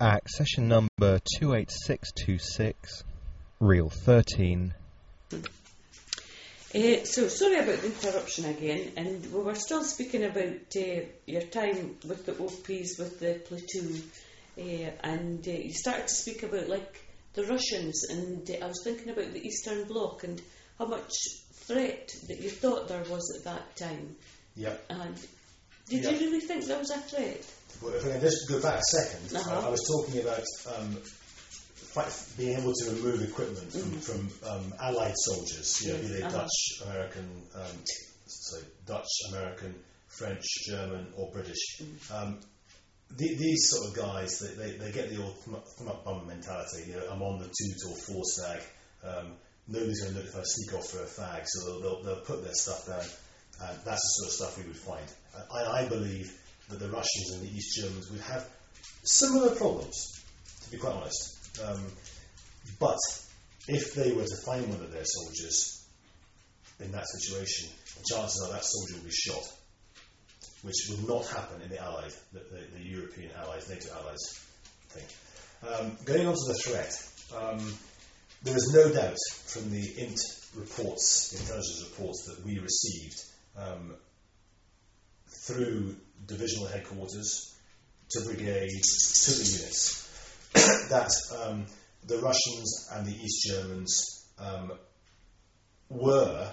Act, session number 28626, reel 13. So sorry about the interruption again, and we were still speaking about your time with the OPs, with the platoon, and you started to speak about like the Russians, and I was thinking about the Eastern Bloc and how much threat that you thought there was at that time. Yeah. And did you really think there was a threat? Well, if I can just go back a second, I was talking about being able to remove equipment from Allied soldiers, be they Dutch, American, French, German, or British. These sort of guys, they get the old thumb up bum mentality. I'm on the 2 or 4 stag. Nobody's going to look if I sneak off for a fag, so they'll put their stuff down. And that's the sort of stuff we would find. I believe that the Russians and the East Germans would have similar problems, to be quite honest. But if they were to find one of their soldiers in that situation, the chances are that soldier will be shot, which would not happen in the Allied, the European allies, NATO allies thing. Going on to the threat, there is no doubt from the intelligence reports that we received through divisional headquarters to brigade to the units that the Russians and the East Germans were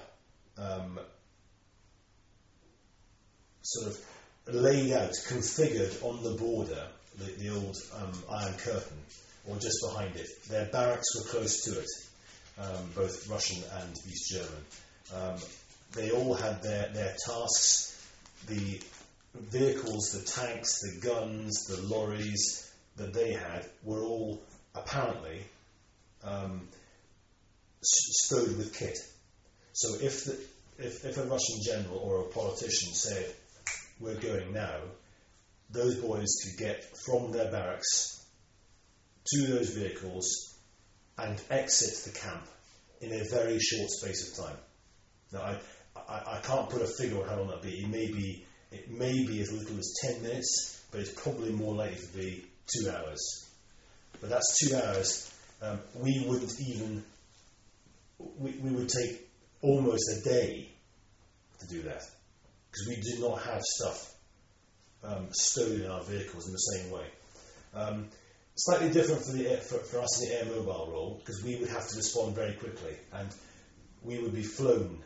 sort of laid out, configured on the border, the old Iron Curtain, or just behind it. Their barracks were close to it, both Russian and East German. They all had their tasks. The vehicles, the tanks, the guns, the lorries that they had were all apparently stowed with kit. So if a Russian general or a politician said, "We're going now," those boys could get from their barracks to those vehicles and exit the camp in a very short space of time. Now, I can't put a figure on how long that'll be. It may be as little as 10 minutes, but it's probably more likely to be 2 hours. But that's 2 hours. We would take almost a day to do that, because we do not have stuff stowed in our vehicles in the same way. Slightly different for us in the air mobile role, because we would have to respond very quickly, and we would be flown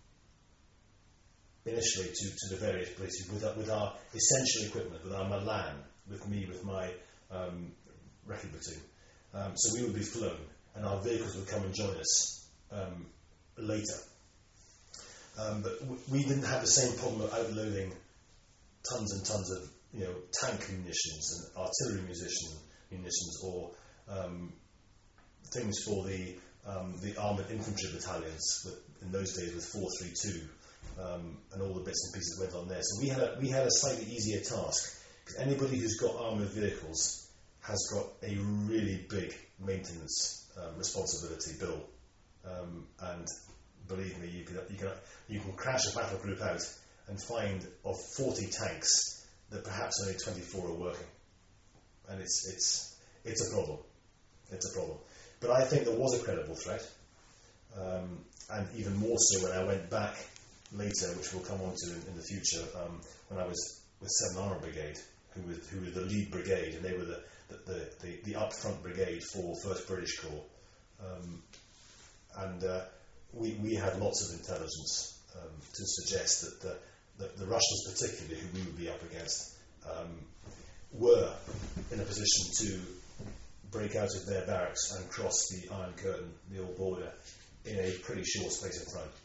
initially to the various places with our essential equipment, with our Milan, with my recce platoon. So we would be flown, and our vehicles would come and join us later. But we didn't have the same problem of outloading tons and tons of tank munitions and artillery munitions or things for the armoured infantry battalions in those days with 432 and all the bits and pieces went on there. So we had a slightly easier task, because anybody who's got armoured vehicles has got a really big maintenance responsibility bill, and believe me, you can crash a battle group out and find of 40 tanks that perhaps only 24 are working, and it's a problem. It's a problem. But I think there was a credible threat, and even more so when I went back later, which we'll come on to in the future, when I was with 7th Armour Brigade, who were the lead brigade, and they were the up-front brigade for 1st British Corps. We had lots of intelligence to suggest that the Russians particularly, who we would be up against, were in a position to break out of their barracks and cross the Iron Curtain, the old border, in a pretty short space of time,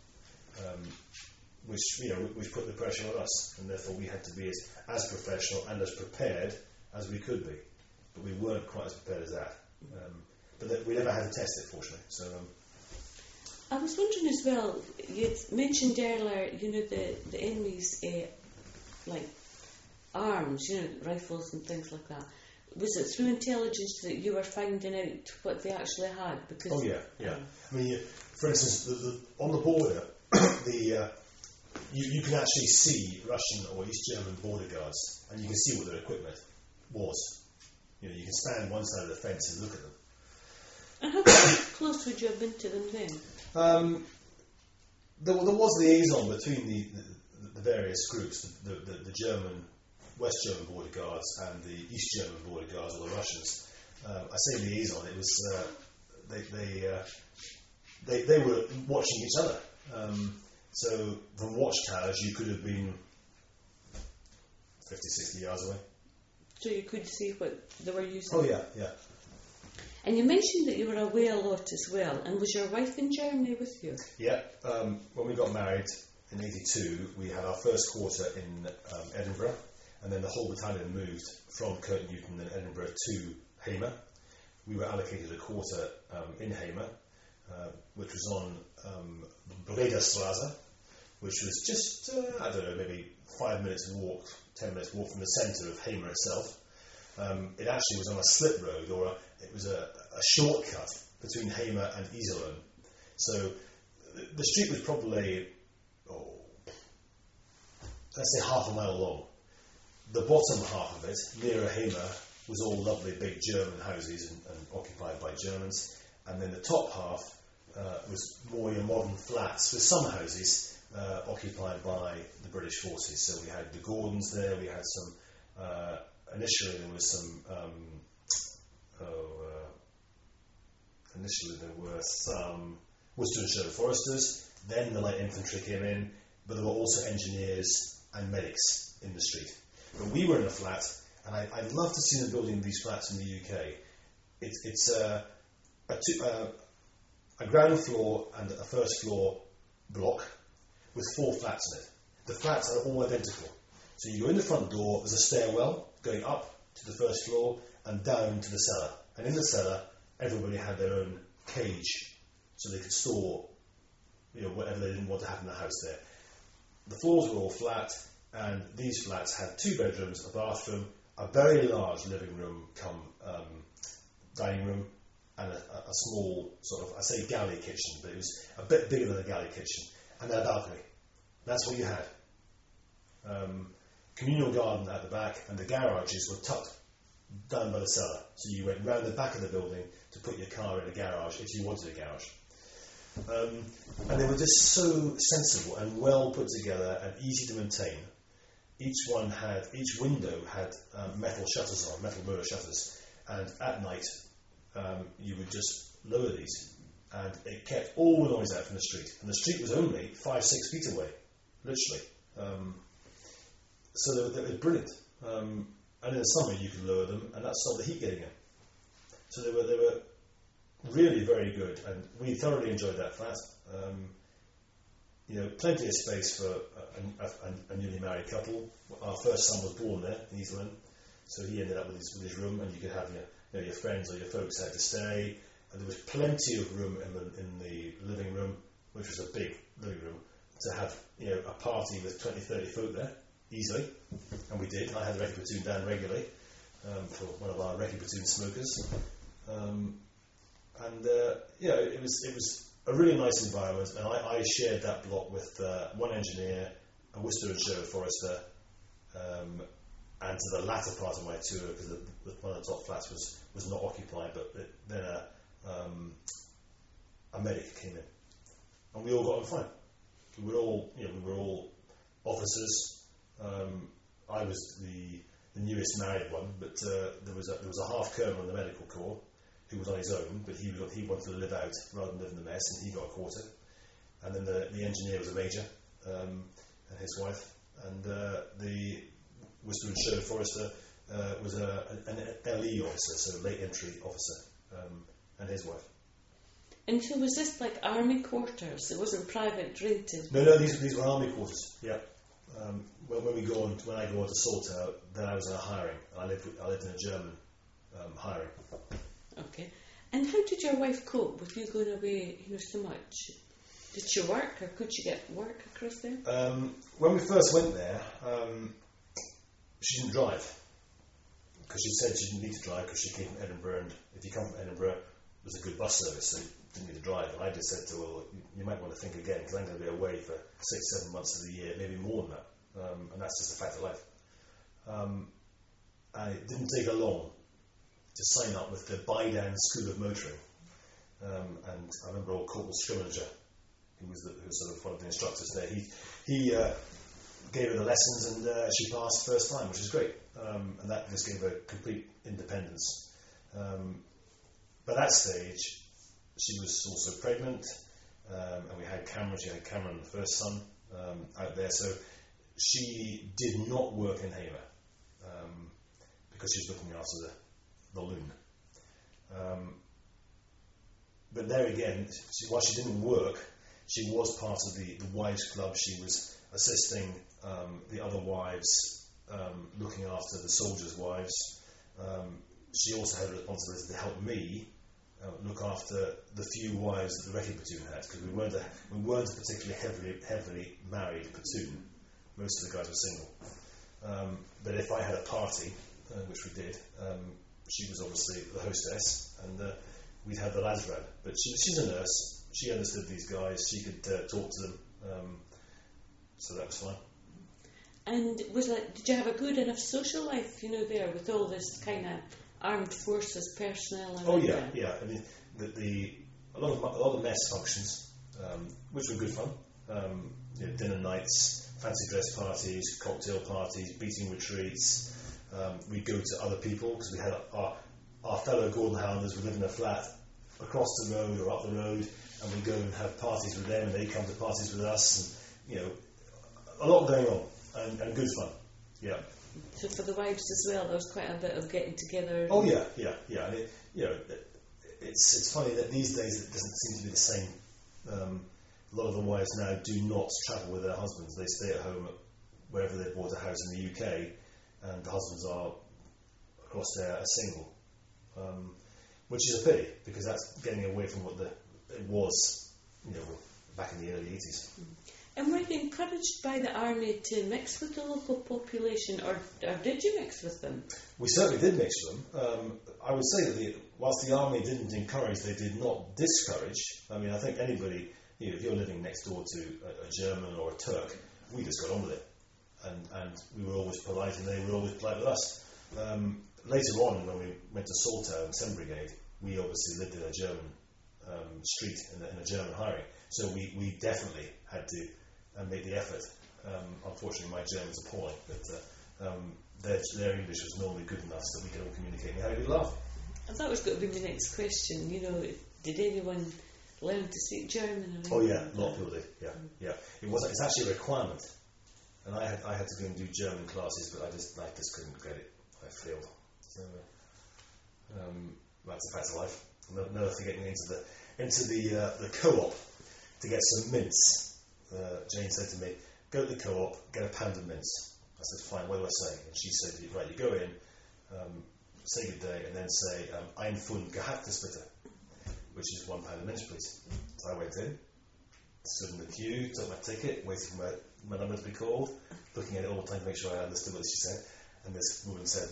which put the pressure on us, and therefore we had to be as professional and as prepared as we could be, but we weren't quite as prepared as that. But we never had to test it, fortunately. So. I was wondering as well, you mentioned earlier, the enemy's like arms, rifles and things like that. Was it through intelligence that you were finding out what they actually had? Because I mean, for instance, on the border, you can actually see Russian or East German border guards, and you can see what their equipment was. You know, you can stand one side of the fence and look at them. And how close would you have been to them then? There was liaison between the various groups, the German, West German border guards and the East German border guards, or the Russians. I say liaison. It was they were watching each other. So from watchtowers, you could have been 50, 60 yards away. So you could see what they were using? Oh, yeah. And you mentioned that you were away a lot as well. And was your wife in Germany with you? Yeah. When we got married in 82, we had our first quarter in Edinburgh, and then the whole battalion moved from Kirknewton and Edinburgh to Hamer. We were allocated a quarter in Hamer, which was on Breda Straße, which was just, I don't know, maybe 5 minutes walk, 10 minutes walk from the centre of Hamer itself. It actually was on a slip road, or it was a shortcut between Hamer and Iserlohn. So the street was probably, let's say half a mile long. The bottom half of it, nearer Hamer, was all lovely big German houses and occupied by Germans. And then the top half was more your modern flats, with some houses occupied by the British forces. So we had the Gordons there, we had some, initially there were some Worcester and Sherwood Foresters, then the light infantry came in, but there were also engineers and medics in the street. But we were in a flat, and I'd love to see them building these flats in the UK. It's a ground floor and a first floor block with 4 flats in it. The flats are all identical. So you go in the front door, there's a stairwell going up to the first floor and down to the cellar. And in the cellar, everybody had their own cage, so they could store, whatever they didn't want to have in the house there. The floors were all flat, and these flats had 2 bedrooms, a bathroom, a very large living room come dining room, and a small sort of, I say galley kitchen, but it was a bit bigger than a galley kitchen, and then a balcony. That's what you had. Communal garden at the back, and the garages were tucked down by the cellar. So you went round the back of the building to put your car in a garage if you wanted a garage. And they were just so sensible and well put together and easy to maintain. Each window had metal shutters on, metal mirror shutters, and at night you would just lower these, and it kept all the noise out from the street. And the street was only 5-6 feet away, literally. So they were brilliant. And in the summer you could lower them, and that stopped the heat getting in. So they were really very good, and we thoroughly enjoyed that flat. Plenty of space for a newly married couple. Our first son was born there in East London, so he ended up with his room, and you could have your friends or your folks had to stay. And there was plenty of room in the living room, which was a big living room, to have a party with 20-30 folk there easily, and we did. I had the recce platoon down regularly for one of our recce platoon smokers, it was a really nice environment, and I shared that block with one engineer, a Worcester and Sherwood Forester, and to the latter part of my tour, because one of the top flats was not occupied, but then a medic came in, and we all got on fine. We were all officers. I was the newest married one, but there was a half colonel in the medical corps who was on his own, but he wanted to live out rather than live in the mess, and he got a quarter. And then the engineer was a major, and his wife, and the Worcester and Sherwood Forester was an LE officer, so late entry officer, and his wife. And so was this like army quarters? It wasn't private rented? No, these were army quarters. Yeah. When I go on to Saltau, then I was in a hiring. I lived in a German hiring. Okay. And how did your wife cope with you going away, so much? Did she work, or could she get work across there? When we first went there, she didn't drive, because she said she didn't need to drive because she came from Edinburgh, and if you come from Edinburgh, there's a good bus service, so you didn't need to drive. And I just said to her, well, you might want to think again, because I'm going to be away for 6-7 months of the year, maybe more than that, and that's just a fact of life. And it didn't take her long to sign up with the Bydan School of Motoring. And I remember old Corporal Scrivener, who was sort of one of the instructors there. He gave her the lessons, and she passed first time, which is great. And that just gave her complete independence. By that stage, she was also pregnant, and we had Cameron. She had Cameron, the first son, out there. So she did not work in Hamer because she was looking after the loon. But there again, while she didn't work, she was part of the wives' club. She was assisting the other wives, looking after the soldiers' wives. She also had a responsibility to help me look after the few wives that the recce platoon had, because we weren't a particularly heavily married platoon. Most of the guys were single. But if I had a party, which we did, she was obviously the hostess, and we'd have the lads round. But she's a nurse. She understood these guys. She could talk to them. So that was fine. And did you have a good enough social life, there with all this kind of armed forces personnel? And yeah. I mean, a lot of the mess functions, which were good fun. Dinner nights, fancy dress parties, cocktail parties, beating retreats. We'd go to other people because we had our fellow Gordon Highlanders would live in a flat across the road or up the road, and we'd go and have parties with them, and they'd come to parties with us, and a lot going on and good fun. Yeah. So for the wives as well, there was quite a bit of getting together. Oh yeah. And it's funny that these days it doesn't seem to be the same. A lot of the wives now do not travel with their husbands. They stay at home wherever they've bought a house in the UK, and the husbands are across there as single, which is a pity, because that's getting away from what it was, back in the early 80s. And were you encouraged by the army to mix with the local population, or did you mix with them? We certainly did mix with them. I would say that whilst the army didn't encourage, they did not discourage. I mean, I think anybody, if you're living next door to a German or a Turk, we just got on with it. And we were always polite, and they were always polite with us. Later on, when we went to Saltau and 7th Brigade, we obviously lived in a German street, in a German hiring. So we definitely had to make the effort. Unfortunately, my German's appalling, but their English was normally good enough so that we could all communicate and have a good laugh. And that was going to be my next question. Did anyone learn to speak German? Oh yeah, a lot of people did. Yeah. It's actually a requirement, and I had to go and do German classes, but I just couldn't get it. I failed. So that's a fact of life. I'll never forget me into the co-op to get some mince. Jane said to me, "Go to the co-op, get a pound of mince." I said, "Fine, what do I say?" And she said, "Right, you go in, say good day, and then say, Ein Pfund Gehacktes bitte," which is 1 pound of mince, please. So I went in, stood in the queue, took my ticket, waiting for my number to be called, looking at it all the time to make sure I understood what she said. And this woman said,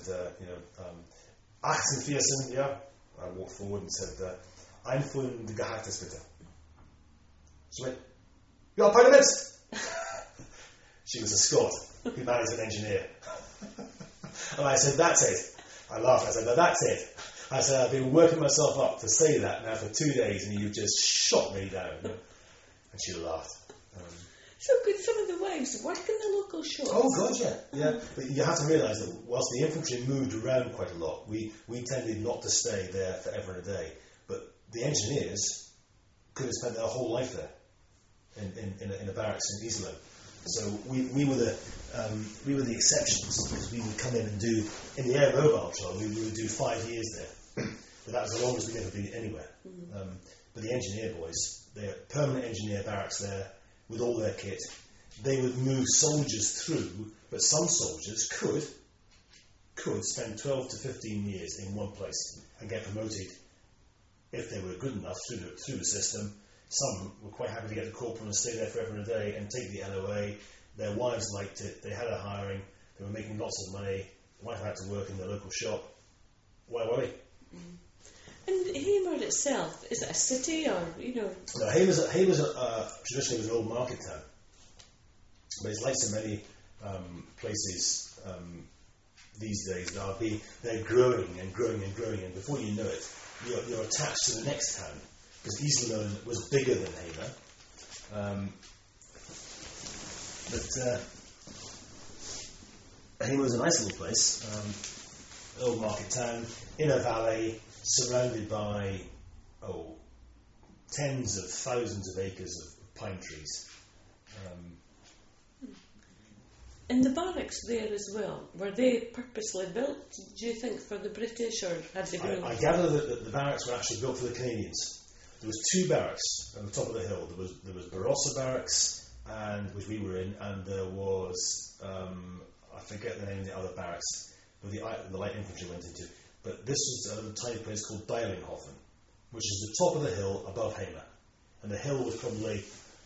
48, yeah. I walked forward and said, Ein Pfund Gehacktes bitte. She went, "You got a pound of mince?" She was a Scot who married an engineer. And I said, "That's it." I laughed. I said, "No, that's it." I said, "I've been working myself up to say that now for 2 days, and you've just shot me down." And she laughed. So could some of the wives work in the local shops? Oh God, yeah. But you have to realise that whilst the infantry moved around quite a lot, we tended not to stay there forever and a day. But the engineers could have spent their whole life there in a barracks in Iserlohn. So we were the exceptions, because we would come in and do, in the air mobile trial, we would do 5 years there. But that was the longest we'd ever been anywhere. But the engineer boys, they're permanent engineer barracks there with all their kit. They would move soldiers through, but some soldiers could spend 12 to 15 years in one place and get promoted if they were good enough through the system. Some were quite happy to get the corporal and stay there forever and a day and take the LOA. Their wives liked it. They had a hiring. They were making lots of money. The wife had to work in the local shop. Why worry? And Hamer itself, is it a city or, No, Hamer traditionally was an old market town. But it's like so many places these days. They're growing and growing and growing, and before you know it, you're attached to the next town, because Iserlohn was bigger than Hamer. But Hamer was a nice little place, old market town, in a valley, surrounded by tens of thousands of acres of pine trees. And the barracks there as well, were they purposely built, do you think, for the British, or had they been... I gather that the barracks were actually built for the Canadians. There was 2 barracks on the top of the hill. There was Barossa Barracks, which we were in, and there was, I forget the name of the other barracks, but the light infantry went into. But this was a little tiny place called Deilinghofen, which is the top of the hill above Hamer. And the hill was probably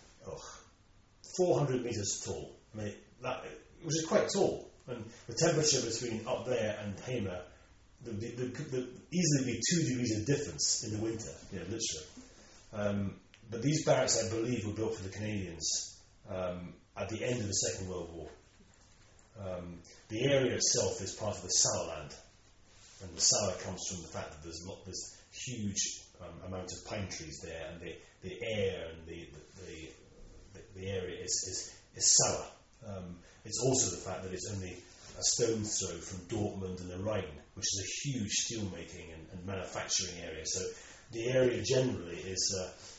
400 metres tall. I mean, which is quite tall. And the temperature between up there and Hamer, there could easily be 2 degrees of difference in the winter, literally. But these barracks, I believe, were built for the Canadians at the end of the Second World War. The area itself is part of the Sauerland, and the Sauer comes from the fact that there's this huge amount of pine trees there, and the air and the area is sour. It's also the fact that it's only a stone's throw from Dortmund and the Rhine, which is a huge steelmaking and manufacturing area. So the area generally is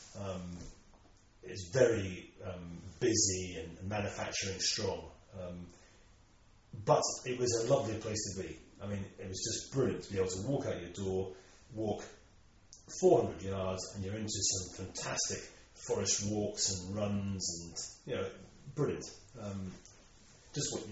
very busy and manufacturing strong. But it was a lovely place to be. I mean, it was just brilliant to be able to walk out your door, walk 400 yards, and you're into some fantastic forest walks and runs, and brilliant. Just what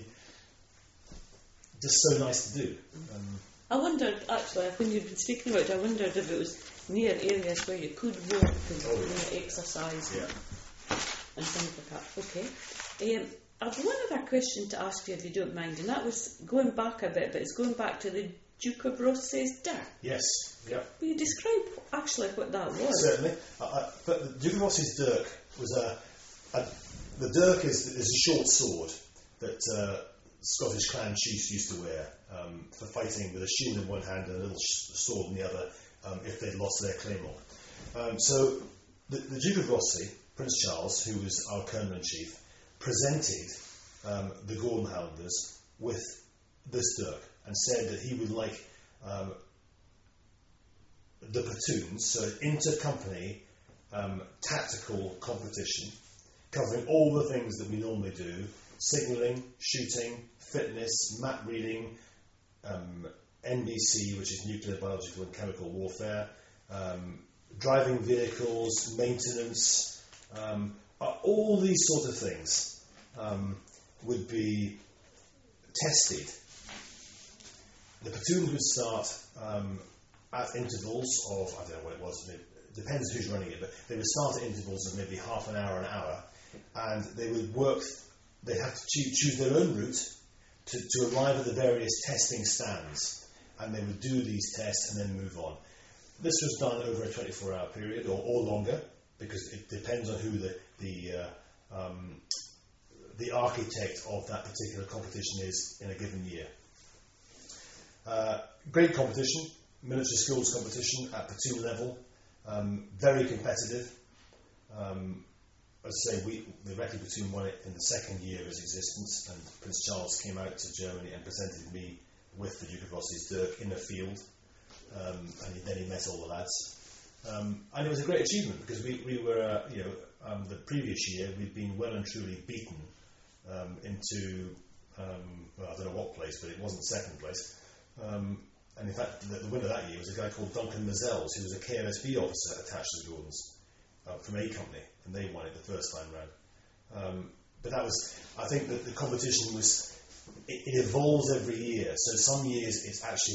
just so nice to do. I wondered, actually, when you've been speaking about it, I wondered if it was near areas where you could walk and exercise and things like that. Okay. I've one other question to ask you, if you don't mind, and that was going back a bit, but it's going back to the Duke of Rothesay's dirk. Yes, yeah. Will you describe actually what that was? Certainly. But the Duke of Rothesay's dirk was the dirk is a short sword that Scottish clan chiefs used to wear for fighting with a shield in one hand and a little sword in the other if they'd lost their claymore. So the Duke of Rothesay, Prince Charles, who was our colonel-in-chief, presented the Gordon Highlanders with this dirk and said that he would like the platoons, so inter-company tactical competition, covering all the things that we normally do: signalling, shooting, fitness, map reading, NBC, which is nuclear, biological and chemical warfare, driving vehicles, maintenance, all these sort of things would be tested. The platoons would start at intervals of, I don't know what it was, it depends who's running it, but they would start at intervals of maybe half an hour, and they would work. They have to choose their own route to arrive at the various testing stands, and they would do these tests and then move on. This was done over a 24-hour period or longer, because it depends on who the architect of that particular competition is in a given year. Great competition, military skills competition at platoon level, very competitive. As I say, the Recce platoon won it in the second year of its existence, and Prince Charles came out to Germany and presented me with the Duke of Rothesay's dirk in a field, and then he met all the lads. And it was a great achievement, because we were, the previous year we'd been well and truly beaten into, I don't know what place, but it wasn't second place. And in fact, the winner that year was a guy called Duncan Mazels, who was a KMSB officer attached to the Gordons from A Company, and they won it the first time round. But that was, I think that the competition was, it evolves every year. So some years it's actually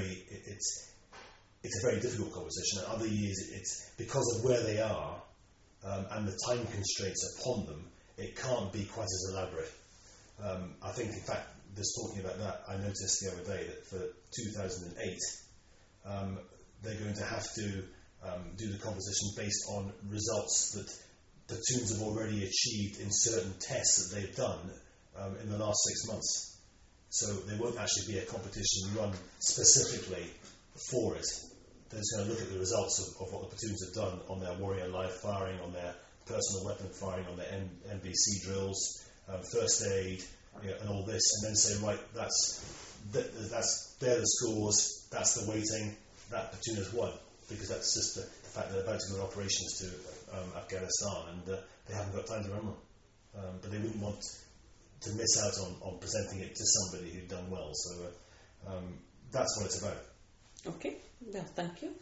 it's a very difficult competition, and other years it's because of where they are and the time constraints upon them, it can't be quite as elaborate. I think, in fact, just talking about that, I noticed the other day that for 2008 they're going to have to do the competition based on results that platoons have already achieved in certain tests that they've done in the last 6 months. So there won't actually be a competition run specifically for it. They're just going to look at the results of what the platoons have done on their warrior live firing, on their personal weapon firing, on their NBC drills, first aid, and all this, and then say, right, they're the scores, that's the weighting, that platoon has won, because that's just the fact that they're about to go on operations to Afghanistan, and they haven't got time to run them. But they wouldn't want to miss out on presenting it to somebody who'd done well. So that's what it's about. Okay, well, thank you.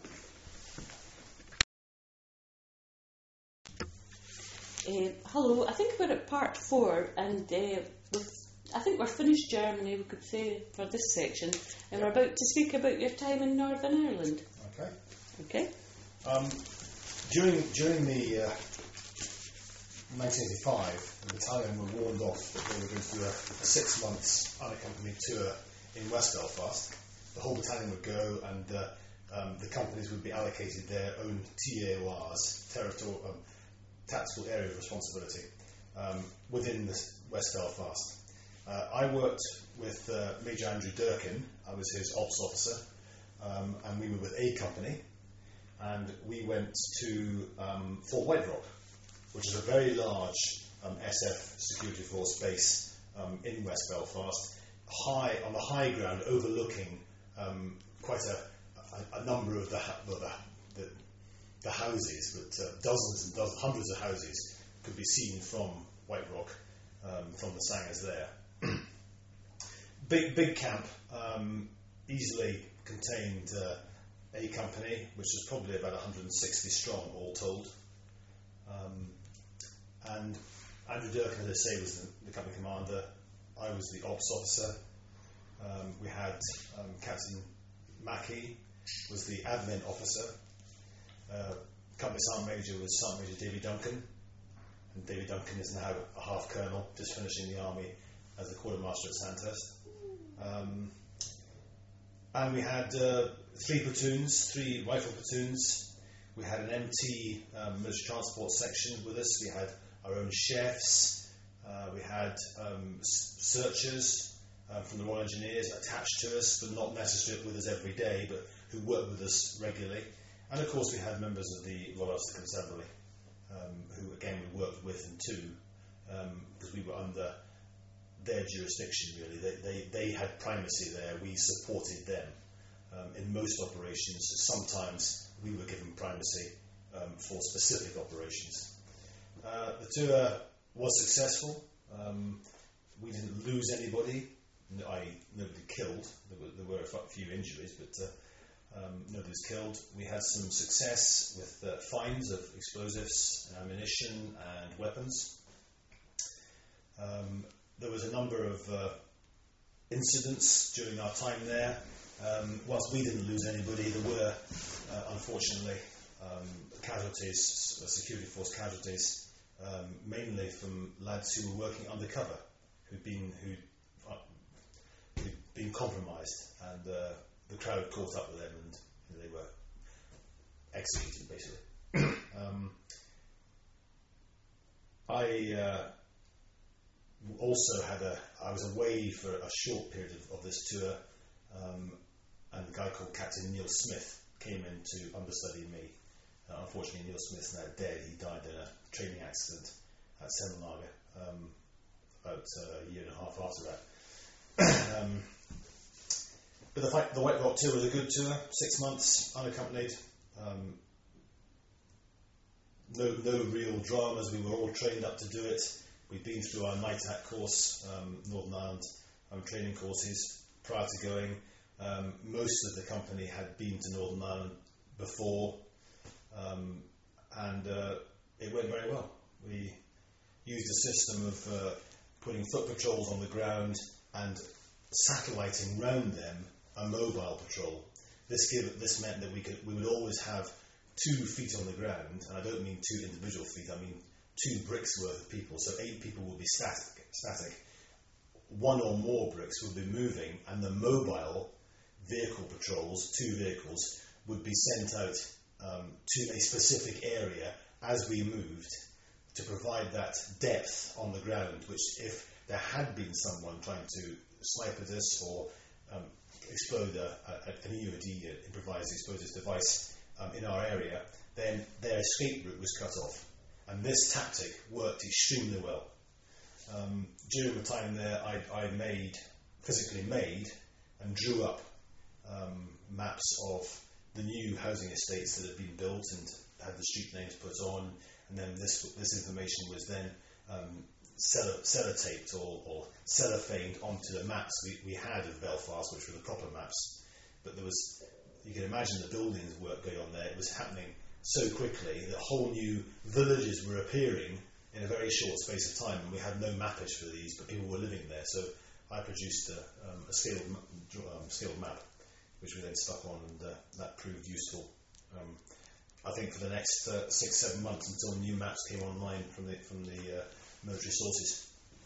Hello, I think we're at part 4, and I think we're finished Germany, we could say, for this section, and we're about to speak about your time in Northern Ireland. Okay. During the 1985, the battalion were warned off that they were going to do a 6 months unaccompanied tour in West Belfast. The whole battalion would go, and the companies would be allocated their own TAORs, Tactical Area of Responsibility, within West Belfast. I worked with Major Andrew Durkin. I was his ops officer, and we were with A Company, and we went to Fort White Rock, which is a very large SF security force base in West Belfast, on the high ground overlooking quite a number of the houses, but dozens and hundreds of houses could be seen from White Rock, from the Sangers there. Big camp, easily contained A Company, which was probably about 160 strong, all told. And Andrew Durkin, as I say, was the company commander. I was the ops officer. We had Captain Mackey was the admin officer. Company Sergeant Major was Sergeant Major Davy Duncan, and Davy Duncan is now a half colonel, just finishing the army as the quartermaster at Sandhurst. And we had 3 platoons, 3 rifle platoons. We had an MT military transport section with us. We had our own chefs. We had searchers from the Royal Engineers attached to us, but not necessarily with us every day, but who worked with us regularly. And of course we had members of the Royal Ulster Constabulary, who again we worked with and to, because we were under their jurisdiction really. They had primacy there, we supported them in most operations. Sometimes we were given primacy for specific operations. The tour was successful. We didn't lose anybody, nobody killed. There were a few injuries, but nobody was killed. We had some success with finds of explosives, ammunition and weapons. There was a number of incidents during our time there. Whilst we didn't lose anybody, there were unfortunately casualties, security force casualties, mainly from lads who were working undercover, who'd been compromised, and the crowd caught up with them, and they were executed basically. I also I was away for a short period of this tour, and a guy called Captain Neil Smith came in to understudy me. Unfortunately, Neil Smith's now dead. He died in a training accident at Seminarga about a year and a half after that. But the White Rock tour was a good tour, 6 months, unaccompanied. No real dramas. We were all trained up to do it. We'd been through our NITAC course, Northern Ireland training courses prior to going. Most of the company had been to Northern Ireland before, and it went very well. We used a system of putting foot patrols on the ground and satelliting round them a mobile patrol. This meant that we would always have 2 feet on the ground, and I don't mean 2 individual feet, I mean 2 bricks worth of people, so 8 people would be static. 1 or more bricks would be moving, and the mobile vehicle patrols, 2 vehicles, would be sent out to a specific area as we moved to provide that depth on the ground, which if there had been someone trying to sniper this or explode an EOD, improvised explosives device, in our area, then their escape route was cut off. And this tactic worked extremely well. During the time there, I physically made and drew up maps of the new housing estates that had been built and had the street names put on, and then this information was then sellotaped or cellophaned onto the maps we had of Belfast, which were the proper maps. But you can imagine the buildings work going on there. It was happening so quickly that whole new villages were appearing in a very short space of time, and we had no mappage for these, but people were living there. So I produced a scaled map, which we then stuck on, and that proved useful. I think for the next 6-7 months until new maps came online from the military sources.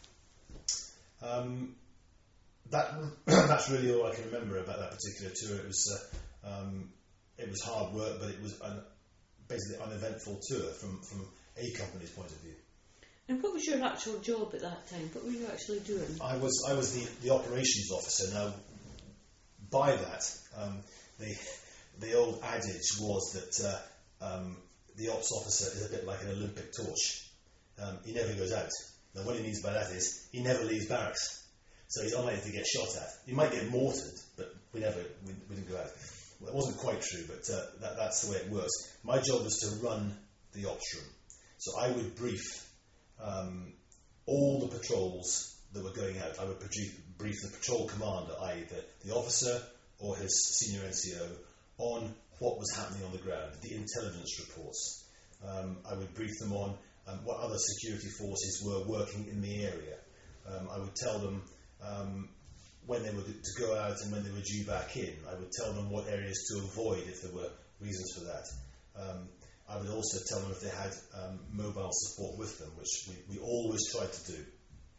That's really all I can remember about that particular tour. It was hard work, but it was basically uneventful tour from a company's point of view. And what was your actual job at that time? What were you actually doing? I was the operations officer. Now, by that, the old adage was that the ops officer is a bit like an Olympic torch. He never goes out. Now, what he means by that is he never leaves barracks, so he's unlikely to get shot at. He might get mortared, but we didn't go out. Well, it wasn't quite true, but that's the way it works. My job was to run the ops room, so I would brief all the patrols that were going out. I would brief the patrol commander, i.e. the officer or his senior NCO, on what was happening on the ground, the intelligence reports. I would brief them on what other security forces were working in the area. I would tell them when they were to go out and when they were due back in. I would tell them what areas to avoid if there were reasons for that. I would also tell them if they had mobile support with them, which we always tried to do.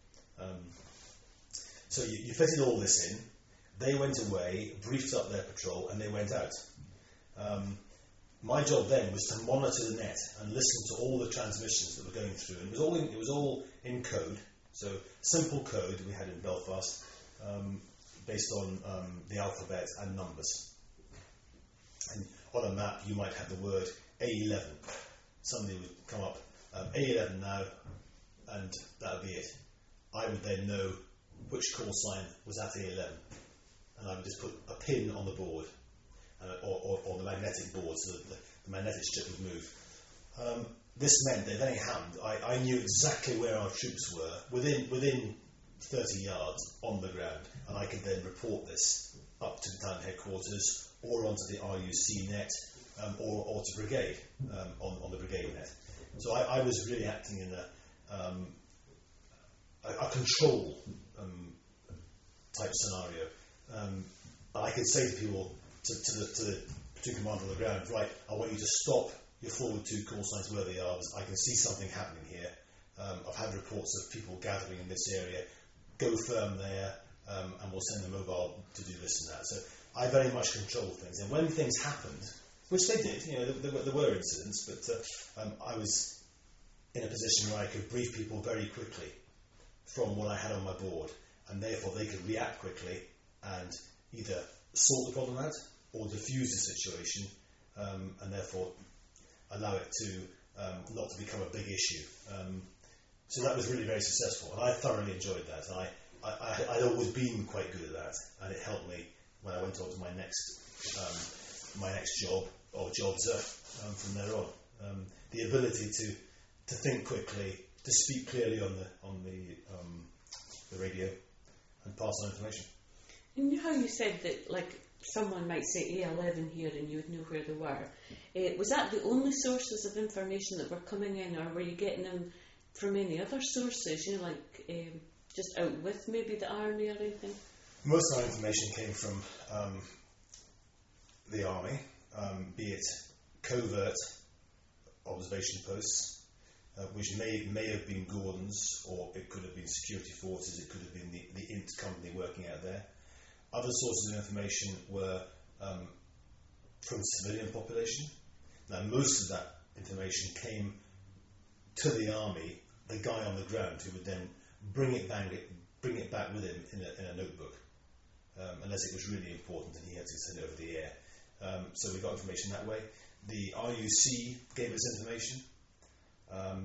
So you fitted all this in. They went away, briefed up their patrol, and they went out. My job then was to monitor the net and listen to all the transmissions that were going through. And it was all in code, so simple code we had in Belfast, based on the alphabet and numbers. And on a map, you might have the word A11. Somebody would come up, A11 now, and that would be it. I would then know which call sign was at A11, and I would just put a pin on the board, or the magnetic board, so that the magnetic strip would move. This meant that if anything happened, I knew exactly where our troops were, within 30 yards on the ground, and I could then report this up to the town headquarters, or onto the RUC net, or to brigade, on the brigade net. So I was really acting in a control type scenario. I could say to people, to the platoon commander on the ground, right, I want you to stop your forward two call signs where they are. I can see something happening here. I've had reports of people gathering in this area. Go firm there, and we'll send a mobile to do this and that. So I very much controlled things. And when things happened, which they did, there were incidents, but I was in a position where I could brief people very quickly from what I had on my board, and therefore they could react quickly and either sort the problem out or diffuse the situation, and therefore allow it to not to become a big issue. So that was really very successful, and I thoroughly enjoyed that. And I'd always been quite good at that, and it helped me when I went on to my next job or jobs from there on. The ability to think quickly, to speak clearly on the radio, and pass on information. And you know how you said that, like, someone might say A11 here and you would know where they were. Was that the only sources of information that were coming in, or were you getting them from any other sources, just out with maybe the army or anything? Most of our information came from the army, be it covert observation posts, which may have been Gordon's, or it could have been security forces, it could have been the INT company working out there. Other sources of information were from the civilian population. Now, most of that information came to the army, the guy on the ground who would then bring it bring it back with him in a notebook, unless it was really important and he had to send it over the air. So we got information that way. The RUC gave us information.